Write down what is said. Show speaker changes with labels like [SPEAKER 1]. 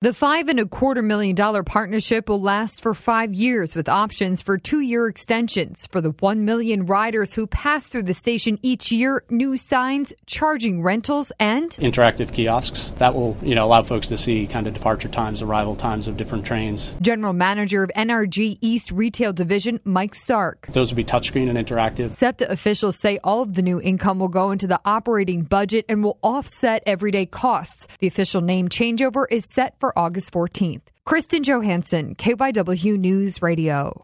[SPEAKER 1] The $5.25 million partnership will last for 5 years with options for 2-year extensions. For the 1 million riders who pass through the station each year, new signs, charging rentals, and
[SPEAKER 2] interactive kiosks that will, allow folks to see kind of departure times, arrival times of different trains.
[SPEAKER 1] General Manager of NRG East Retail Division, Mike Stark.
[SPEAKER 2] Those will be touchscreen and interactive.
[SPEAKER 1] SEPTA officials say all of the new income will go into the operating budget and will offset everyday costs. The official name changeover is set for August 14th. Kristen Johansson, KYW News Radio.